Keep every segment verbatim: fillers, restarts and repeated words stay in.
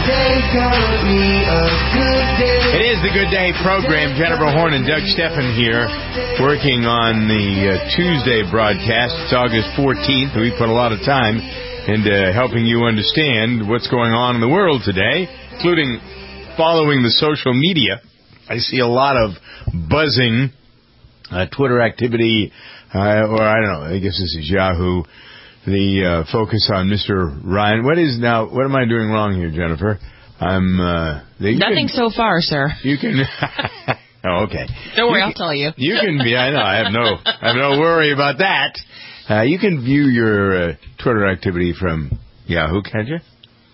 Today's gonna be a good day. It is the Good Day program. Jennifer Horn and Doug Steffen here, working on the uh, Tuesday broadcast. It's August fourteenth. We put a lot of time into helping you understand what's going on in the world today, including following the social media. I see a lot of buzzing uh, Twitter activity, uh, or I don't know, I guess this is Yahoo. The uh, focus on Mister Ryan. What is now? What am I doing wrong here, Jennifer? I'm uh, nothing can, so far, sir. You can. Oh, okay. Don't worry, you I'll can, tell you. You can be. I know. I have no. I have no worry about that. Uh, you can view your uh, Twitter activity from Yahoo, can't you?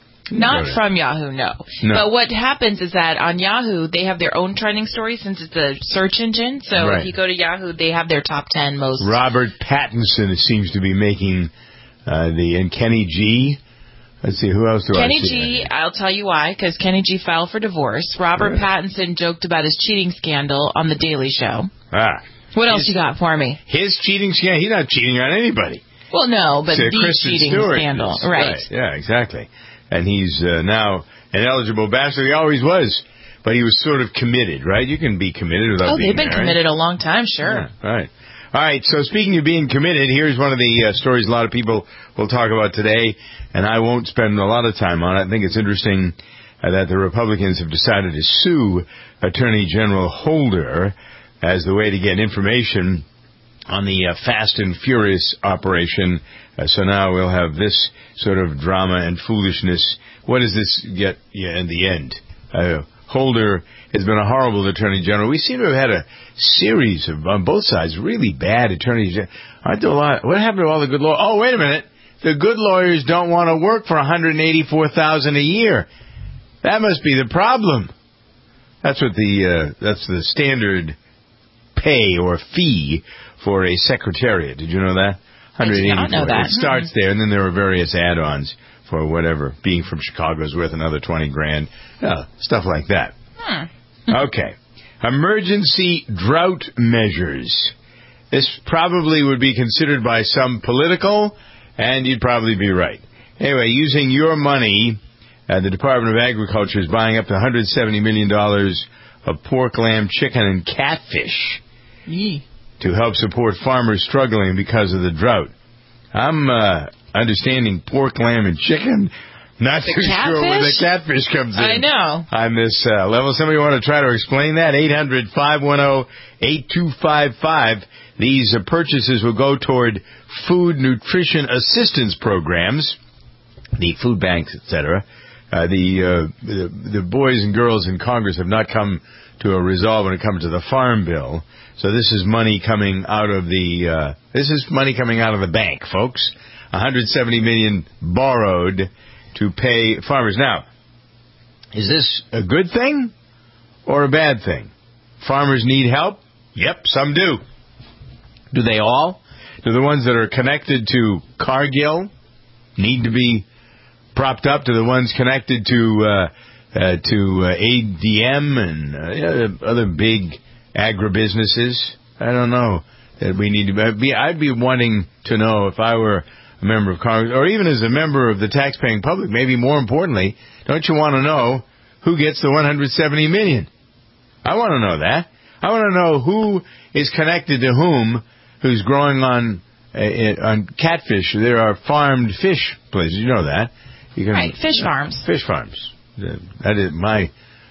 Not from Yahoo, no. no. But what happens is that on Yahoo, they have their own trending stories since it's a search engine. So right. if you go to Yahoo, they have their top ten most. Robert Pattinson seems to be making uh, the and Kenny G. Let's see, who else do Kenny I see? Kenny G, I'll tell you why, because Kenny G filed for divorce. Robert really? Pattinson joked about his cheating scandal on The Daily Show. Ah. What his, else you got for me? His cheating scandal? He's not cheating on anybody. Well, no, but the Kristen cheating Stewart scandal. is, right. right. Yeah, exactly. And he's uh, now an eligible bachelor. He always was. But he was sort of committed, right? You can be committed without oh, being they've been married. committed a long time, sure. Yeah, right. All right, so speaking of being committed, here's one of the uh, stories a lot of people will talk about today, and I won't spend a lot of time on it. I think it's interesting uh, that the Republicans have decided to sue Attorney General Holder as the way to get information on the uh, Fast and Furious operation. Uh, so now we'll have this sort of drama and foolishness. What does this get yeah, in the end? Uh, Holder has been a horrible attorney general. We seem to have had a series of, on both sides, really bad attorneys. Aren't there a lot? What happened to all the good lawyers? Oh, wait a minute. The good lawyers don't want to work for one hundred eighty-four thousand dollars a year. That must be the problem. That's what the uh, that's the standard pay or fee for a secretariat. Did you know that? I did not know that. It starts there, and then there are various add-ons for whatever. Being from Chicago is worth another twenty grand. Uh, stuff like that. Hmm. Okay. Emergency drought measures. This probably would be considered by some political, and you'd probably be right. Anyway, using your money, uh, the Department of Agriculture is buying up to one hundred seventy million dollars of pork, lamb, chicken, and catfish Yee. to help support farmers struggling because of the drought. I'm uh, understanding pork, lamb, and chicken. Not the too catfish? sure where the catfish comes in. I know. On this uh, level. Somebody want to try to explain that? eight hundred, five one zero, eight two five five. These uh, purchases will go toward food nutrition assistance programs, the food banks, et cetera. Uh, the, uh, the the boys and girls in Congress have not come to a resolve when it comes to the farm bill. So this is money coming out of the uh, this is money coming out of the bank, folks. one hundred seventy million dollars borrowed to pay farmers. Now, is this a good thing or a bad thing? Farmers need help? Yep, some do. Do they all? Do the ones that are connected to Cargill need to be propped up? Do the ones connected to uh, uh, to uh, A D M and uh, other big agribusinesses? I don't know that we need to be. I'd be wanting to know if I were a member of Congress, or even as a member of the taxpaying public, maybe more importantly, don't you want to know who gets the one hundred seventy million dollars? I want to know that. I want to know who is connected to whom, who's growing on uh, on catfish. There are farmed fish places. You know that. You can, right, fish farms. Fish farms. That is my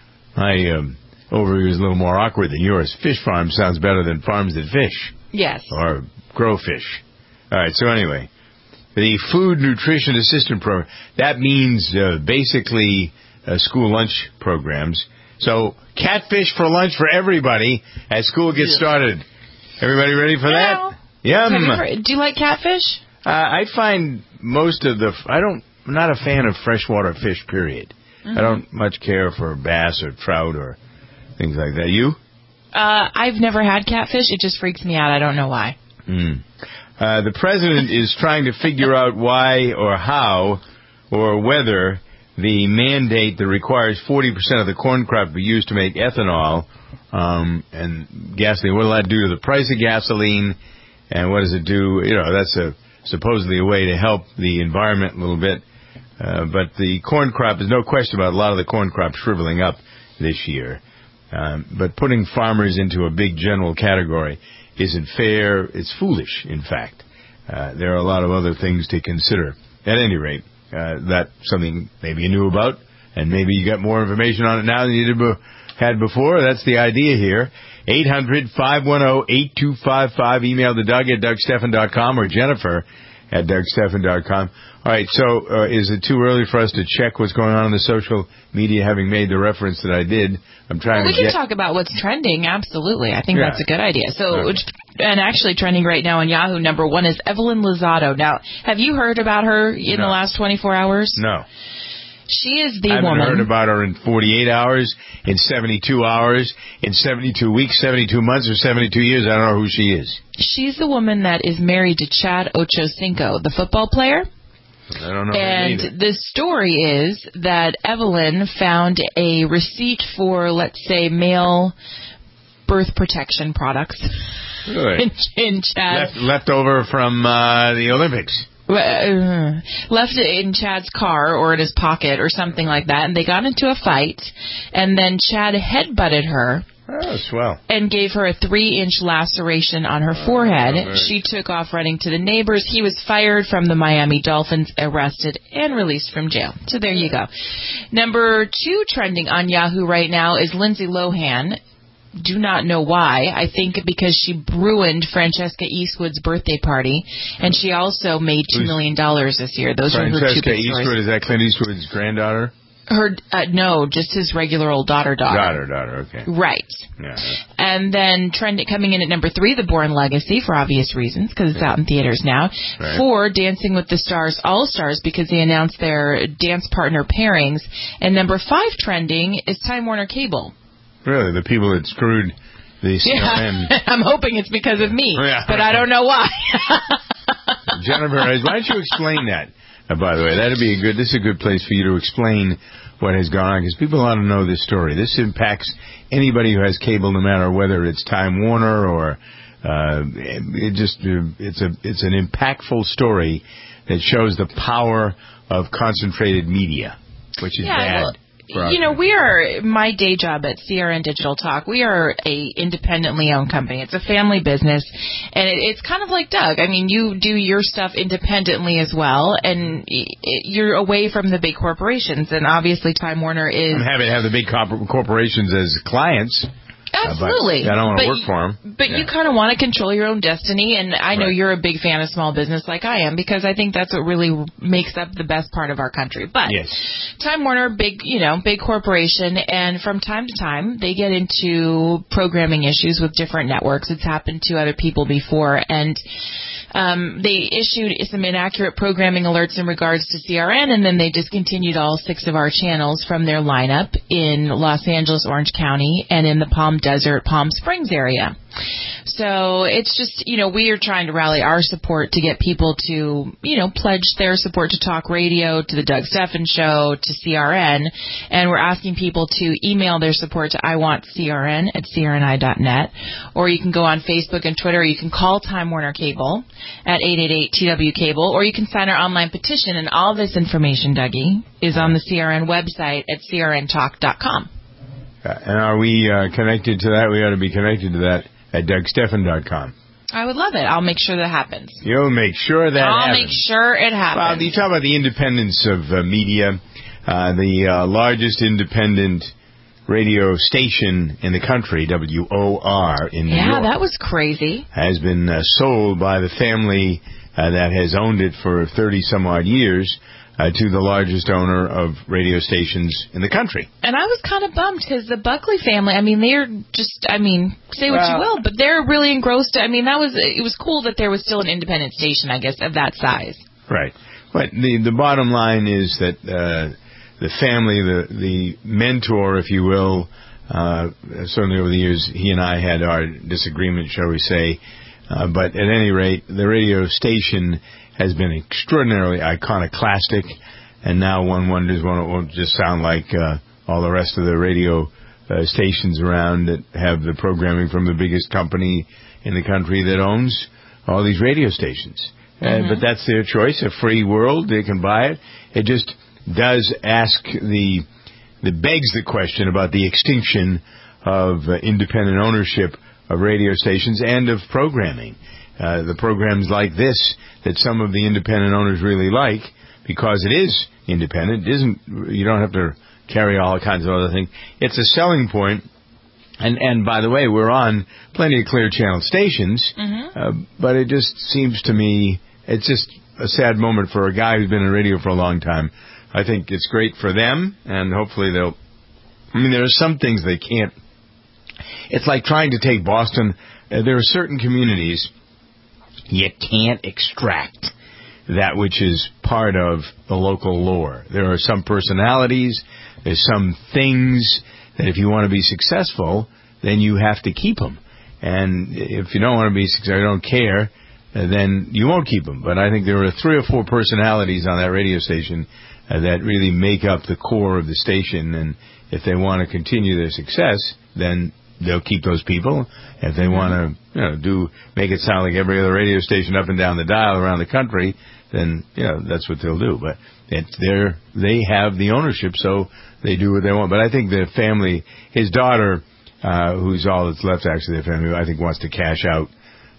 my um, overview is a little more awkward than yours. Fish farm sounds better than farms that fish. Yes. Or grow fish. All right. So anyway. The Food Nutrition Assistance Program, that means uh, basically uh, school lunch programs. So catfish for lunch for everybody as school gets started. Everybody ready for yeah. that? Yum. You ever, do you like catfish? Uh, I find most of the, I don't, I'm not a fan of freshwater fish, period. Mm-hmm. I don't much care for bass or trout or things like that. You? Uh, I've never had catfish. It just freaks me out. I don't know why. Mm. Uh, the president is trying to figure out why or how or whether the mandate that requires forty percent of the corn crop be used to make ethanol um, and gasoline, what will that do to the price of gasoline, and what does it do? You know, that's a supposedly a way to help the environment a little bit. Uh, but the corn crop, there's no question about a lot of the corn crop shriveling up this year. Um, but putting farmers into a big general category isn't fair. It's foolish, in fact. Uh, there are a lot of other things to consider. At any rate, uh, that's something maybe you knew about, and maybe you got more information on it now than you did be- had before. That's the idea here. eight hundred, five one zero, eight two five five. Email to Doug at Doug Stephan dot com or Jennifer at Doug Stephan dot com. All right, so uh, is it too early for us to check what's going on in the social media, having made the reference that I did? I'm trying well, we to can get... talk about what's trending, absolutely. I think Yeah. that's a good idea. So, Okay. and actually trending right now on Yahoo, number one is Evelyn Lozado. Now, have you heard about her in No. the last twenty-four hours? No. She is the I haven't woman. heard about her in forty-eight hours, in seventy-two hours, in seventy-two weeks, seventy-two months, or seventy-two years. I don't know who she is. She's the woman that is married to Chad Ochocinco, the football player. I don't know And her either. the story is that Evelyn found a receipt for, let's say, male birth protection products Really? in, in Chad. Left, left over from uh, the Olympics. Uh, left it in Chad's car or in his pocket or something like that, and they got into a fight, and then Chad headbutted her Oh, swell. and gave her a three-inch laceration on her forehead. very- She took off running to the neighbors. He was fired from the Miami Dolphins, arrested, and released from jail. So there you go. Number two trending on Yahoo right now is Lindsay Lohan. Do not know why. I think because she ruined Francesca Eastwood's birthday party, and she also made two million dollars this year. Those were her two Francesca big Eastwood, stories. is that Clint Eastwood's granddaughter? Her, uh, no, just his regular old daughter, daughter. Daughter, daughter, okay. Right. Yeah. And then trend coming in at number three, The Bourne Legacy, for obvious reasons, because it's out in theaters now. Right. Four, Dancing with the Stars All-Stars, because they announced their dance partner pairings. And number five trending is Time Warner Cable. Really, the people that screwed the C R N. Yeah. I'm hoping it's because of me, Yeah. but I don't know why. Jennifer, why don't you explain that? Uh, by the way, that'd be a good. This is a good place for you to explain what has gone on, because people ought to know this story. This impacts anybody who has cable, no matter whether it's Time Warner or uh, it just. Uh, it's a. It's an impactful story that shows the power of concentrated media, which is Yeah, bad. well, for our you know, country. we are, my day job at C R N Digital Talk, we are a independently owned company. It's a family business, and it, it's kind of like Doug. I mean, you do your stuff independently as well, and it, you're away from the big corporations, and obviously Time Warner is... I'm happy to have the big corp- corporations as clients. Absolutely. Uh, but I don't want to But work for them. But Yeah. you kind of want to control your own destiny, and I know Right. you're a big fan of small business like I am, because I think that's what really makes up the best part of our country. But Yes. Time Warner, big, you know, big corporation, and from time to time they get into programming issues with different networks. It's happened to other people before, and um, they issued some inaccurate programming alerts in regards to C R N, and then they discontinued all six of our channels from their lineup in Los Angeles, Orange County, and in the Palm Desert, Palm Springs area. So it's just, you know, we are trying to rally our support to get people to, you know, pledge their support to talk radio, to the Doug Stephan Show, to C R N, and we're asking people to email their support to I want C R N at C R N I dot net, or you can go on Facebook and Twitter, or you can call Time Warner Cable at eight eight eight T W Cable, or you can sign our online petition, and all this information, Dougie, is on the C R N website at C R N talk dot com. Uh, and are we uh, connected to that? We ought to be connected to that at Doug Stephan dot com. I would love it. I'll make sure that happens. You'll make sure that I'll happens. make sure it happens. Well, you talk about the independence of uh, media. Uh, the uh, largest independent radio station in the country, W O R in New yeah, York, that was crazy. has been uh, sold by the family uh, that has owned it for thirty some odd years uh, to the largest owner of radio stations in the country. And I was kind of bummed because the Buckley family, I mean, they're just, I mean, say what you Well- will, but they're really engrossed. I mean, that was, it was cool that there was still an independent station, I guess, of that size. Right. But the the bottom line is that uh, the family, the the mentor, if you will, uh, certainly over the years, he and I had our disagreement, shall we say. Uh, but at any rate, the radio station has been extraordinarily iconoclastic, and now one wonders when it won't just sound like uh, all the rest of the radio uh, stations around that have the programming from the biggest company in the country that owns all these radio stations. Uh, Mm-hmm. but that's their choice, a free world. They can buy it. It just, does ask the, that begs the question about the extinction of uh, independent ownership of radio stations and of programming. Uh, the programs like this that some of the independent owners really like, because it is independent, it isn't, you don't have to carry all kinds of other things. It's a selling point. And, and by the way, we're on plenty of Clear Channel stations, mm-hmm. uh, but it just seems to me, it's just a sad moment for a guy who's been in radio for a long time. I think it's great for them, and hopefully they'll, I mean, there are some things they can't, it's like trying to take Boston, uh, there are certain communities you can't extract that which is part of the local lore. There are some personalities, there's some things that if you want to be successful, then you have to keep them. And if you don't want to be successful, you don't care, then you won't keep them. But I think there are three or four personalities on that radio station uh, that really make up the core of the station. And if they want to continue their success, then they'll keep those people. If they want to, you know, do make it sound like every other radio station up and down the dial around the country, then, you know, that's what they'll do. But it's their, they have the ownership, so they do what they want. But I think the family, his daughter, uh, who's all that's left actually, the family, I think wants to cash out.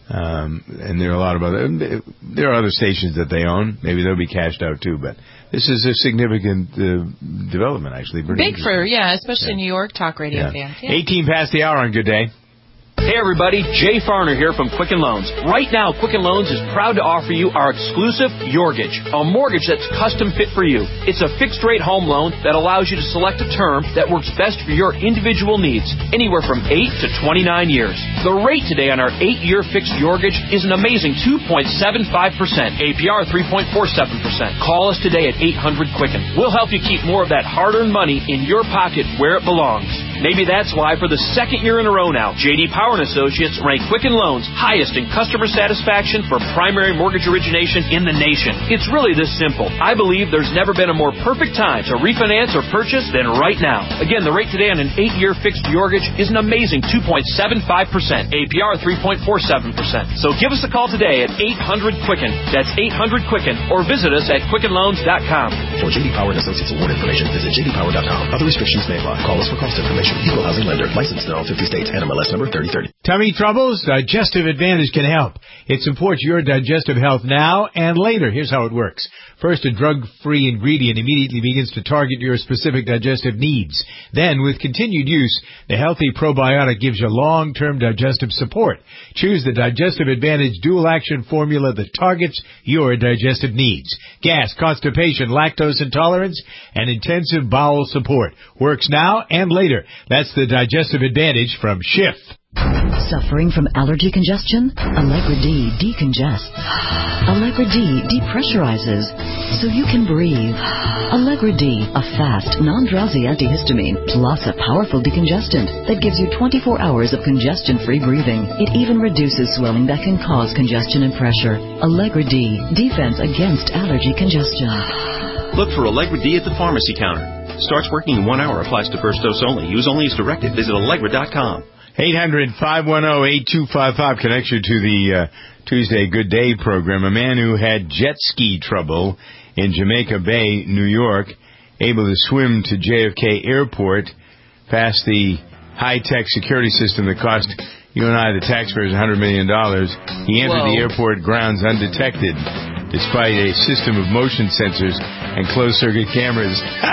Um, and there are a lot of other, there are other stations that they own. Maybe they'll be cashed out too, but this is a significant uh, development, actually. Big for, yeah, especially yeah. New York talk radio yeah. fans. Yeah. eighteen past the hour on Good Day. Hey everybody, Jay Farner here from Quicken Loans. Right now, Quicken Loans is proud to offer you our exclusive Yorgage, a mortgage that's custom fit for you. It's a fixed rate home loan that allows you to select a term that works best for your individual needs, anywhere from eight to twenty-nine years. The rate today on our eight year fixed Yorgage is an amazing two point seven five percent, A P R three point four seven percent. Call us today at eight hundred Quicken. We'll help you keep more of that hard-earned money in your pocket where it belongs. Maybe that's why, for the second year in a row now, J D Power and Associates rank Quicken Loans highest in customer satisfaction for primary mortgage origination in the nation. It's really this simple. I believe there's never been a more perfect time to refinance or purchase than right now. Again, the rate today on an eight year fixed Yorgage is an amazing two point seven five percent, A P R three point four seven percent. So give us a call today at eight hundred Quicken. That's eight hundred Quicken, or visit us at quicken loans dot com. For J D Power and Associates award information, visit j d power dot com. Other restrictions may apply. Call us for cost information. Equal housing lender. Licensed in all fifty states. N M L S number thirty thirty. Tummy troubles? Digestive Advantage can help. It supports your digestive health now and later. Here's how it works. First, a drug-free ingredient immediately begins to target your specific digestive needs. Then, with continued use, the healthy probiotic gives you long-term digestive support. Choose the Digestive Advantage dual-action formula that targets your digestive needs. Gas, constipation, lactose intolerance, and intensive bowel support. Works now and later. That's the Digestive Advantage from Schiff. Suffering from allergy congestion? Allegra D decongests. Allegra D depressurizes so you can breathe. Allegra D, a fast, non-drowsy antihistamine, plus a powerful decongestant that gives you twenty-four hours of congestion-free breathing. It even reduces swelling that can cause congestion and pressure. Allegra D, defense against allergy congestion. Look for Allegra D at the pharmacy counter. Starts working in one hour. Applies to first dose only. Use only as directed. Visit allegra dot com. eight hundred, five one zero, eight two five five connects you to the uh, Tuesday Good Day program. A man who had jet ski trouble in Jamaica Bay, New York, able to swim to J F K Airport past the high-tech security system that cost you and I, the taxpayers, one hundred million dollars. He entered Whoa. the airport grounds undetected, despite a system of motion sensors and closed-circuit cameras.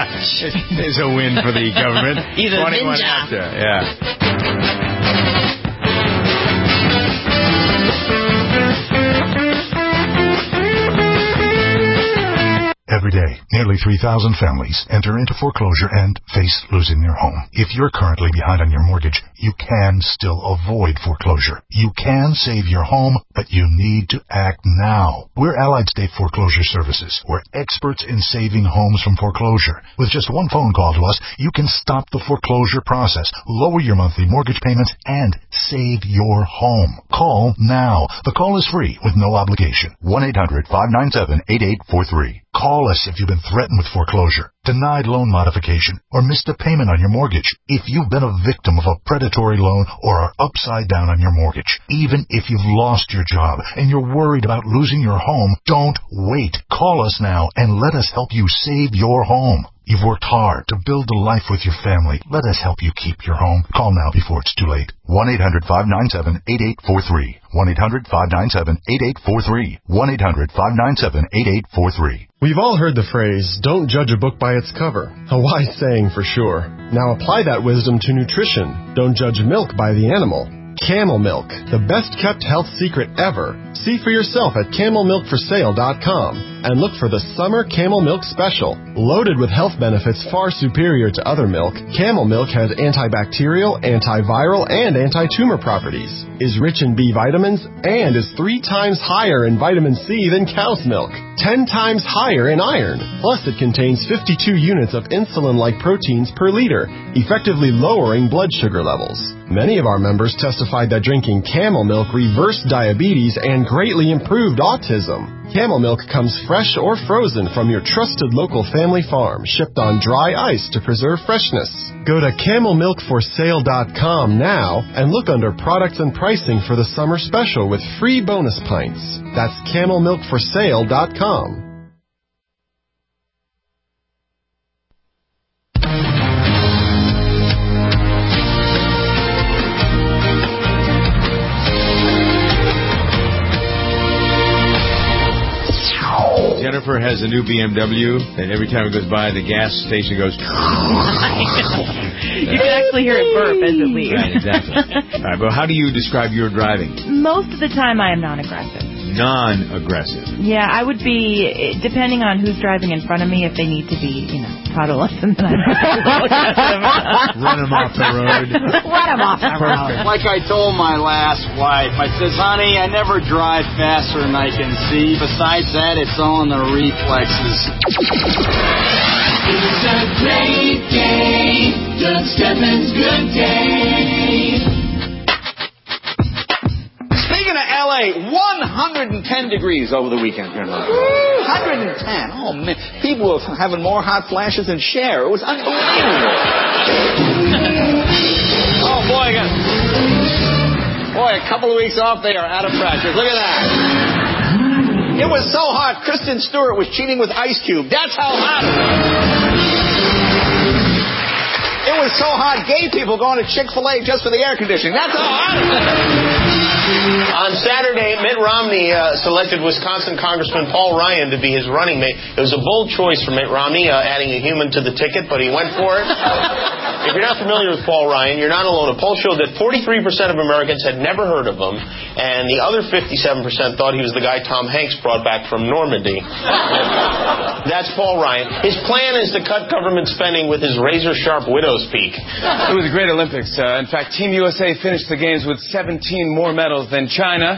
There's a win for the government. He's a twenty-one ninja. after, yeah. Every day, nearly three thousand families enter into foreclosure and face losing their home. If you're currently behind on your mortgage, you can still avoid foreclosure. You can save your home, but you need to act now. We're Allied State Foreclosure Services. We're experts in saving homes from foreclosure. With just one phone call to us, you can stop the foreclosure process, lower your monthly mortgage payments, and save your home. Call now. The call is free with no obligation. one eight hundred, five nine seven, eight eight four three. Call us if you've been threatened with foreclosure. denied loan modification, or missed a payment on your mortgage. If you've been a victim of a predatory loan or are upside down on your mortgage, even if you've lost your job and you're worried about losing your home, don't wait. Call us now and let us help you save your home. You've worked hard to build a life with your family. Let us help you keep your home. Call now before it's too late. one eight hundred five nine seven eight eight four three. one eight hundred five nine seven eight eight four three. one eight hundred five nine seven eight eight four three. We've all heard the phrase, don't judge a book by its cover. A wise saying for sure. Now apply that wisdom to nutrition. Don't judge milk by the animal. Camel Milk, the best-kept health secret ever. See for yourself at camel milk for sale dot com and look for the Summer Camel Milk Special. Loaded with health benefits far superior to other milk, Camel Milk has antibacterial, antiviral, and anti-tumor properties, is rich in B vitamins, and is three times higher in vitamin C than cow's milk, ten times higher in iron. Plus, it contains fifty-two units of insulin-like proteins per liter, effectively lowering blood sugar levels. Many of our members testified that drinking Camel Milk reversed diabetes and greatly improved autism. Camel Milk comes fresh or frozen from your trusted local family farm, shipped on dry ice to preserve freshness. Go to camel milk for sale dot com now and look under products and pricing for the summer special with free bonus pints. That's camel milk for sale dot com. Jennifer has a new B M W, and every time it goes by, the gas station goes... You can actually hear it burp as it leaves. Right, exactly. All right, but how do you describe your driving? Most of the time, I am non-aggressive. Non-aggressive. Yeah, I would be, depending on who's driving in front of me, if they need to be, you know, toddle us, and then I'm Run them off the road. Run them off the road. Like I told my last wife, I says, honey, I never drive faster than I can see. Besides that, it's all in the reflexes. It's a great day. Doug Stephan's good day. Speaking of L A, one hundred ten degrees over the weekend. one hundred ten. Oh, man. People were having more hot flashes than Cher. It was unbelievable. Oh, boy. I got, boy, a couple of weeks off, they are out of practice. Look at that. It was so hot, Kristen Stewart was cheating with Ice Cube. That's how hot it was. It was so hot, gay people going to Chick-fil-A just for the air conditioning. That's how hot it was. On Saturday, Mitt Romney uh, selected Wisconsin Congressman Paul Ryan to be his running mate. It was a bold choice for Mitt Romney, uh, adding a human to the ticket, but he went for it. If you're not familiar with Paul Ryan, you're not alone. A poll showed that forty-three percent of Americans had never heard of him, and the other fifty-seven percent thought he was the guy Tom Hanks brought back from Normandy. That's Paul Ryan. His plan is to cut government spending with his razor-sharp widow's peak. It was a great Olympics. Uh, in fact, Team U S A finished the games with seventeen more medals than China.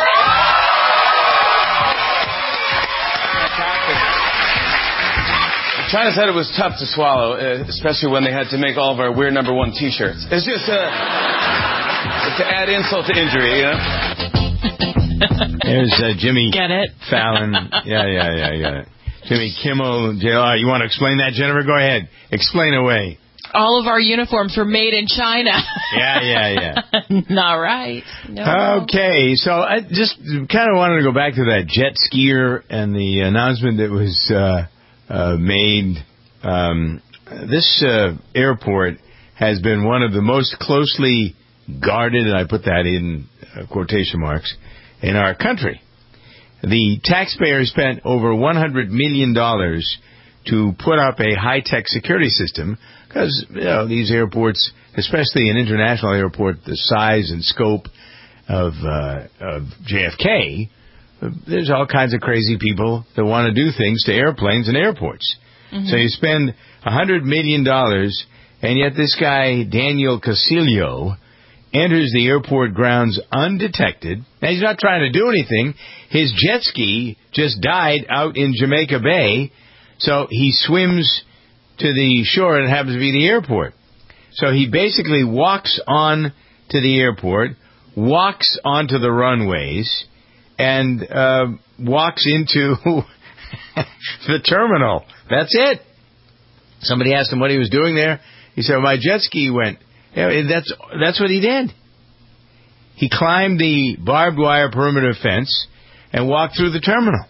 China said it was tough to swallow, uh, especially when they had to make all of our weird number one T-shirts. It's just uh, to add insult to injury, you know? There's uh, Jimmy Get it? Fallon. Yeah, yeah, yeah, yeah. Jimmy Kimmel, J R. You want to explain that, Jennifer? Go ahead. Explain away. All of our uniforms were made in China. Yeah, yeah, yeah. Not right. No. Okay, so I just kind of wanted to go back to that jet skier and the announcement that was uh, uh, made. Um, this uh, airport has been one of the most closely guarded, and I put that in uh, quotation marks, in our country. The taxpayer spent over one hundred million dollars to put up a high-tech security system because, you know, these airports, especially an international airport the size and scope of, uh, of J F K, there's all kinds of crazy people that want to do things to airplanes and airports. Mm-hmm. So you spend one hundred million dollars, and yet this guy, Daniel Casilio, enters the airport grounds undetected. Now, he's not trying to do anything. His jet ski just died out in Jamaica Bay, so he swims to the shore and it happens to be the airport. So he basically walks on to the airport, walks onto the runways, and uh, walks into the terminal. That's it. Somebody asked him what he was doing there. He said, well, my jet ski went. Yeah, that's that's what he did. He climbed the barbed wire perimeter fence and walked through the terminal.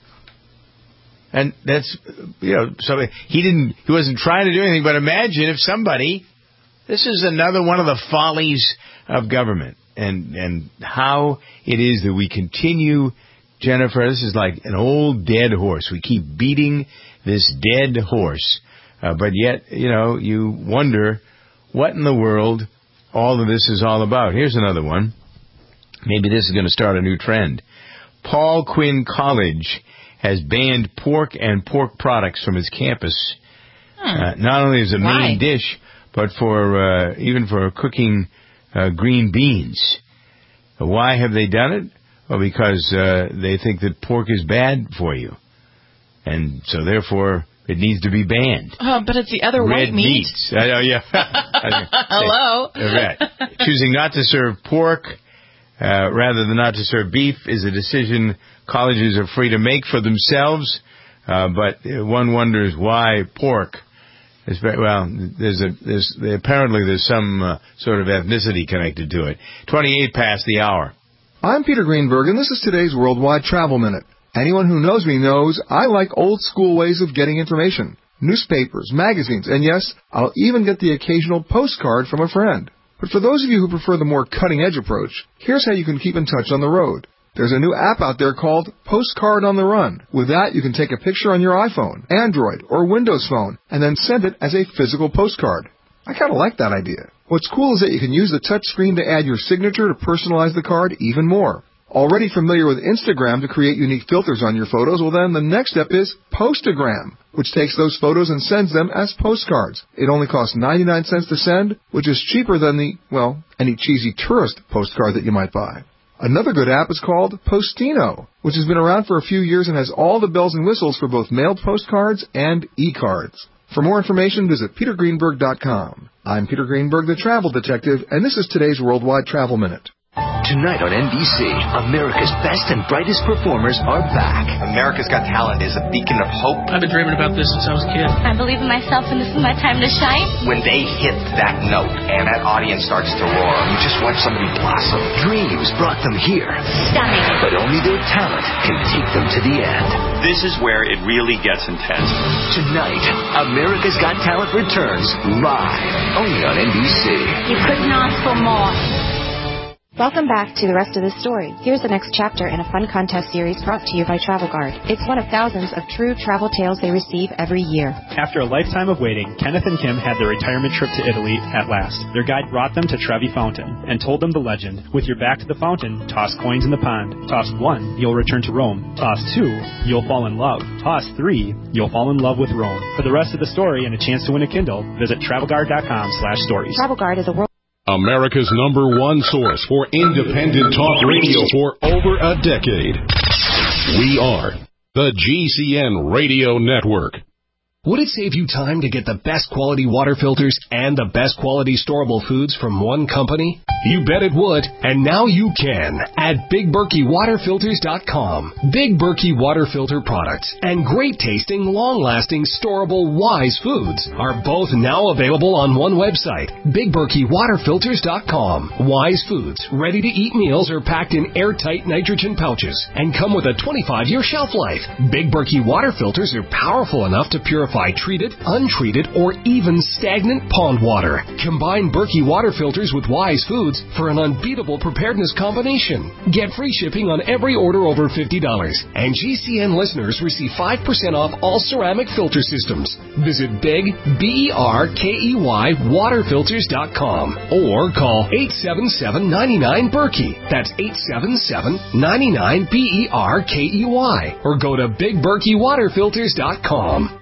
And that's, you know, so he didn't, he wasn't trying to do anything, but imagine if somebody, this is another one of the follies of government, and, and how it is that we continue, Jennifer, this is like an old dead horse. We keep beating this dead horse, uh, but yet, you know, you wonder what in the world all of this is all about. Here's another one. Maybe this is going to start a new trend. Paul Quinn College has banned pork and pork products from its campus. Hmm. Uh, not only as a Why? main dish, but for uh, even for cooking uh, green beans. Why have they done it? Well, because uh, they think that pork is bad for you, and so therefore it needs to be banned. Oh, but it's the other Red white meat. meats. I know, yeah. Hello. Right. Choosing not to serve pork uh, rather than not to serve beef is a decision colleges are free to make for themselves, uh, but one wonders why pork. Is very, well, there's a there's apparently there's some uh, sort of ethnicity connected to it. twenty-eight past the hour. I'm Peter Greenberg, and this is today's Worldwide Travel Minute. Anyone who knows me knows I like old school ways of getting information. Newspapers, magazines, and yes, I'll even get the occasional postcard from a friend. But for those of you who prefer the more cutting-edge approach, here's how you can keep in touch on the road. There's a new app out there called Postcard on the Run. With that, you can take a picture on your iPhone, Android, or Windows Phone, and then send it as a physical postcard. I kind of like that idea. What's cool is that you can use the touch screen to add your signature to personalize the card even more. Already familiar with Instagram to create unique filters on your photos? Well, then the next step is Postagram, which takes those photos and sends them as postcards. It only costs ninety-nine cents to send, which is cheaper than the, well, any cheesy tourist postcard that you might buy. Another good app is called Postino, which has been around for a few years and has all the bells and whistles for both mailed postcards and e-cards. For more information, visit peter greenberg dot com. I'm Peter Greenberg, the Travel Detective, and this is today's Worldwide Travel Minute. Tonight on N B C, America's best and brightest performers are back. America's Got Talent is a beacon of hope. I've been dreaming about this since I was a kid. I believe in myself, and this is my time to shine. When they hit that note and that audience starts to roar, you just watch somebody blossom. Dreams brought them here. Stunning. But only their talent can take them to the end. This is where it really gets intense. Tonight, America's Got Talent returns live, only on N B C. You couldn't ask for more. Welcome back to the rest of the story. Here's the next chapter in a fun contest series brought to you by Travel Guard. It's one of thousands of true travel tales they receive every year. After a lifetime of waiting, Kenneth and Kim had their retirement trip to Italy at last. Their guide brought them to Trevi Fountain and told them the legend. With your back to the fountain, toss coins in the pond. Toss one, you'll return to Rome. Toss two, you'll fall in love. Toss three, you'll fall in love with Rome. For the rest of the story and a chance to win a Kindle, visit travel guard dot com slash stories. Travel Guard is a world... America's number one source for independent talk radio for over a decade. We are the G C N Radio Network. Would it save you time to get the best quality water filters and the best quality storable foods from one company? You bet it would, and now you can at Big Berkey Water Filters dot com. Big Berkey Water Filter products and great tasting, long-lasting, storable Wise foods are both now available on one website, Big Berkey Water Filters dot com. Wise foods, ready-to-eat meals are packed in airtight nitrogen pouches and come with a twenty-five year shelf life. Big Berkey Water Filters are powerful enough to purify treated, untreated, or even stagnant pond water. Combine Berkey Water Filters with Wise Foods for an unbeatable preparedness combination. Get free shipping on every order over fifty dollars. And G C N listeners receive five percent off all ceramic filter systems. Visit Big, B E R K E Y, water filters dot com or call eight seven seven, nine nine, Berkey. That's eight seven seven, nine nine, B E R K E Y. Or go to Big Berkey Water Filters dot com.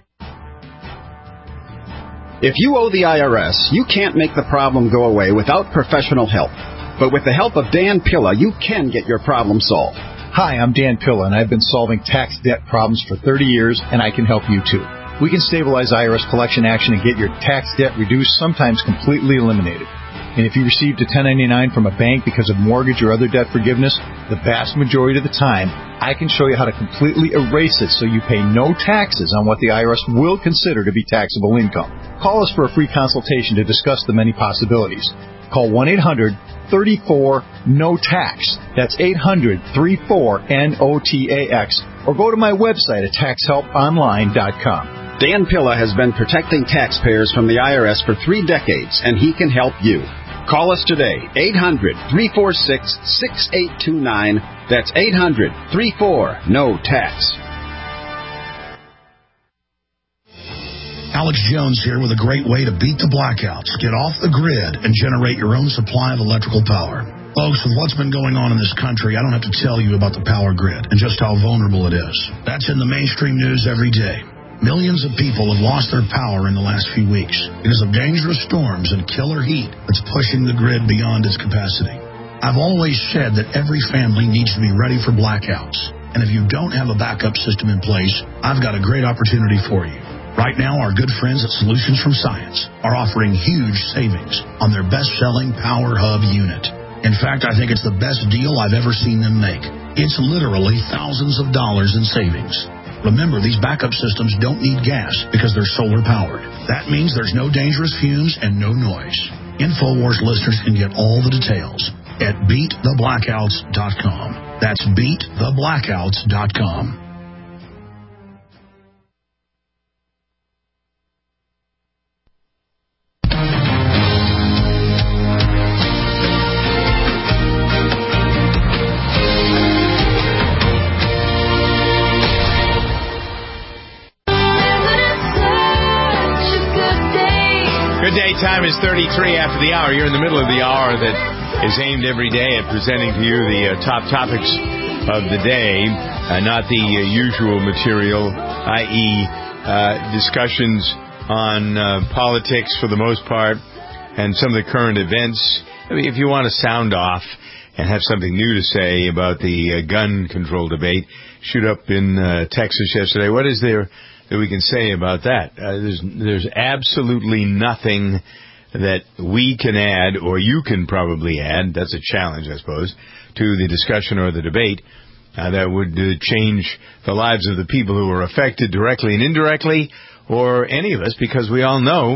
If you owe the I R S, you can't make the problem go away without professional help. But with the help of Dan Pilla, you can get your problem solved. Hi, I'm Dan Pilla, and I've been solving tax debt problems for thirty years, and I can help you too. We can stabilize I R S collection action and get your tax debt reduced, sometimes completely eliminated. And if you received a ten ninety-nine from a bank because of mortgage or other debt forgiveness, the vast majority of the time, I can show you how to completely erase it so you pay no taxes on what the I R S will consider to be taxable income. Call us for a free consultation to discuss the many possibilities. Call one eight hundred, three four, N O T A X. That's eight hundred, three four, N O T A X. Or go to my website at tax help online dot com. Dan Pilla has been protecting taxpayers from the I R S for three decades, and he can help you. Call us today, eight hundred, three four six, six eight two nine. That's eight hundred, three four, N O T A X. Alex Jones here with a great way to beat the blackouts, get off the grid, and generate your own supply of electrical power. Folks, with what's been going on in this country, I don't have to tell you about the power grid and just how vulnerable it is. That's in the mainstream news every day. Millions of people have lost their power in the last few weeks because of dangerous storms and killer heat that's pushing the grid beyond its capacity. I've always said that every family needs to be ready for blackouts. And if you don't have a backup system in place, I've got a great opportunity for you. Right now, our good friends at Solutions from Science are offering huge savings on their best-selling Power Hub unit. In fact, I think it's the best deal I've ever seen them make. It's literally thousands of dollars in savings. Remember, these backup systems don't need gas because they're solar-powered. That means there's no dangerous fumes and no noise. InfoWars listeners can get all the details at beat the blackouts dot com. That's beat the blackouts dot com. Good day. Time is thirty-three after the hour. You're in the middle of the hour that is aimed every day at presenting to you the uh, top topics of the day, uh, not the uh, usual material, that is uh, discussions on uh, politics for the most part and some of the current events. I mean, if you want to sound off and have something new to say about the uh, gun control debate, shoot up in uh, Texas yesterday. What is there that we can say about that? Uh, there's there's absolutely nothing that we can add, or you can probably add, that's a challenge, I suppose, to the discussion or the debate uh, that would uh, change the lives of the people who are affected directly and indirectly, or any of us, because we all know,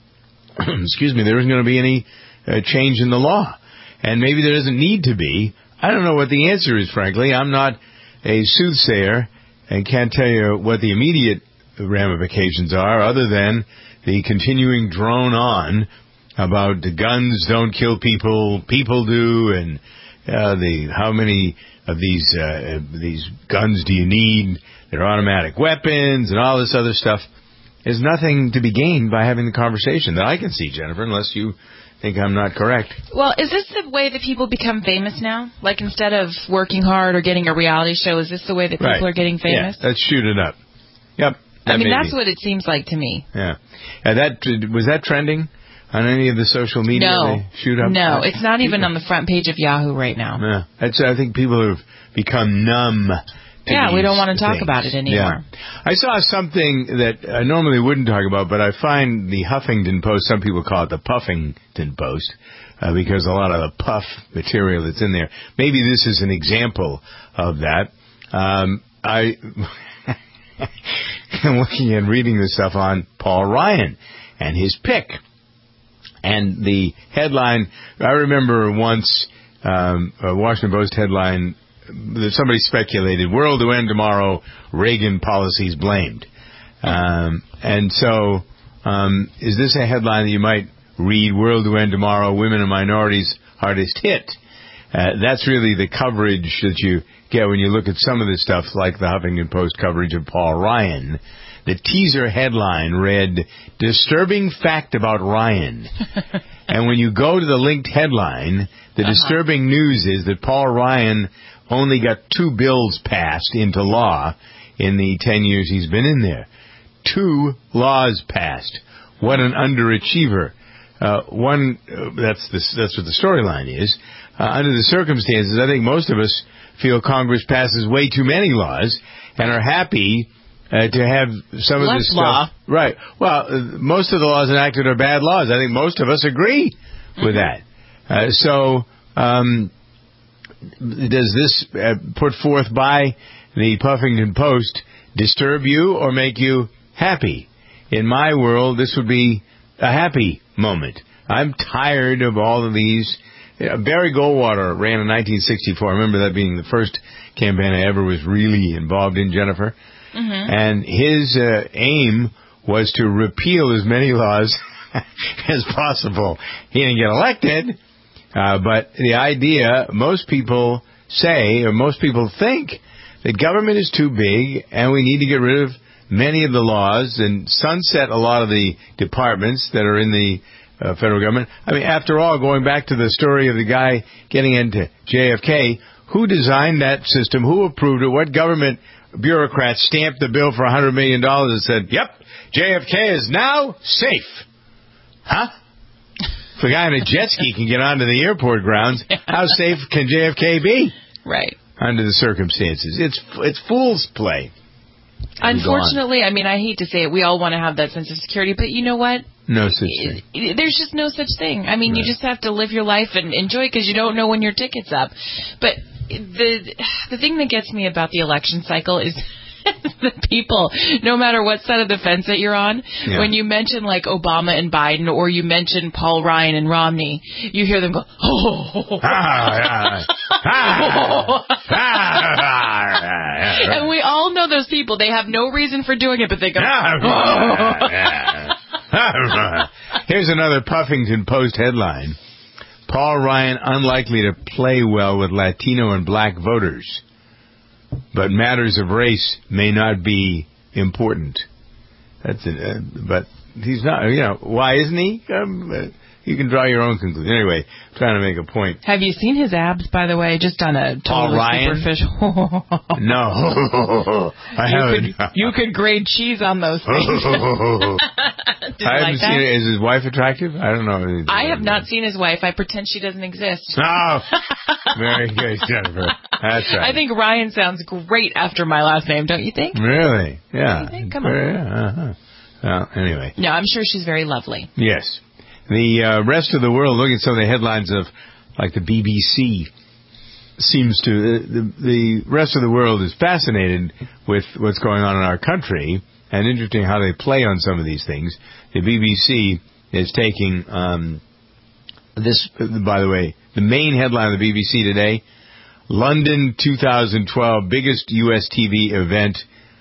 excuse me, there isn't going to be any uh, change in the law. And maybe there doesn't need to be. I don't know what the answer is, frankly. I'm not a soothsayer and can't tell you what the immediate ramifications are, other than the continuing drone on about the guns don't kill people, people do, and uh, the how many of these uh, these guns do you need? They're automatic weapons and all this other stuff. There's nothing to be gained by having the conversation that I can see, Jennifer, unless you think I'm not correct. Well, is this the way that people become famous now? Like, instead of working hard or getting a reality show, is this the way that people right. are getting famous? Yeah, let's shoot it up. Yep. I mean, that's be. what it seems like to me. Yeah. Uh, that was that trending on any of the social media? No. They shoot up? No, it's not even on the front page of Yahoo right now. Yeah. That's, I think people have become numb to Yeah, we don't want to talk things. about it anymore. Yeah. I saw something that I normally wouldn't talk about, but I find the Huffington Post, some people call it the Puffington Post, uh, because a lot of the puff material that's in there. Maybe this is an example of that. Um, I... I'm looking and reading this stuff on Paul Ryan and his pick. And the headline, I remember once um, a Washington Post headline that somebody speculated, world to end tomorrow, Reagan policies blamed. Um, and so um, is this a headline that you might read, world to end tomorrow, women and minorities hardest hit? Uh, that's really the coverage that you get when you look at some of this stuff, like the Huffington Post coverage of Paul Ryan. The teaser headline read, disturbing fact about Ryan. And when you go to the linked headline, the uh-huh. disturbing news is that Paul Ryan only got two bills passed into law in the ten years he's been in there. Two laws passed. What an underachiever. Uh, one, uh, that's the, that's what the storyline is. Uh, under the circumstances, I think most of us feel Congress passes way too many laws and are happy uh, to have some Less of this stuff. law. Right. Well, uh, most of the laws enacted are bad laws. I think most of us agree with that. Uh, so, um, does this uh, put forth by the Puffington Post disturb you or make you happy? in my world, this would be a happy moment. I'm tired of all of these. Barry Goldwater ran in nineteen sixty-four. I remember that being the first campaign I ever was really involved in, Jennifer. Mm-hmm. And his uh, aim was to repeal as many laws as possible. He didn't get elected, uh, but the idea, most people say, or most people think, that government is too big and we need to get rid of many of the laws and sunset a lot of the departments that are in the uh, federal government. I mean, after all, going back to the story of the guy getting into J F K, who designed that system? Who approved it? What government bureaucrat stamped the bill for one hundred million dollars and said, yep, J F K is now safe? Huh? If a guy on a jet ski can get onto the airport grounds, how safe can J F K be? Right. Under the circumstances. It's it's fool's play. Unfortunately, I mean, I hate to say it, we all want to have that sense of security, but you know what? No such thing. There's just no such thing. I mean, right. You just have to live your life and enjoy it because you don't know when your ticket's up. But the the thing that gets me about the election cycle is the people, no matter what side of the fence that you're on, yeah. when you mention like Obama and Biden or you mention Paul Ryan and Romney, you hear them go, oh. ah, ah, ah, and we all know those people. They have no reason for doing it, but they go, Here's another Puffington Post headline. Paul Ryan unlikely to play well with Latino and black voters, but matters of race may not be important. That's it. Uh, but he's not, you know, why isn't he? Um, uh, you can draw your own conclusion. Anyway, I'm trying to make a point. Have you seen his abs, by the way? Just on a totally superficial. No. I you haven't. Could, you could grade cheese on those things. I haven't like seen it. Is his wife attractive? I don't know. I have not seen his wife. I pretend she doesn't exist. Oh, very good, Jennifer. That's right. I think Ryan sounds great after my last name, don't you think? Really? Yeah. Don't you think? Come on. Yeah. Uh-huh. Well, anyway. No, I'm sure she's very lovely. Yes. The uh, rest of the world, look at some of the headlines of, like the B B C, seems to, uh, the, the rest of the world is fascinated with what's going on in our country, and interesting how they play on some of these things. The B B C is taking um, this, by the way, the main headline of the B B C today, London twenty twelve, biggest U S T V event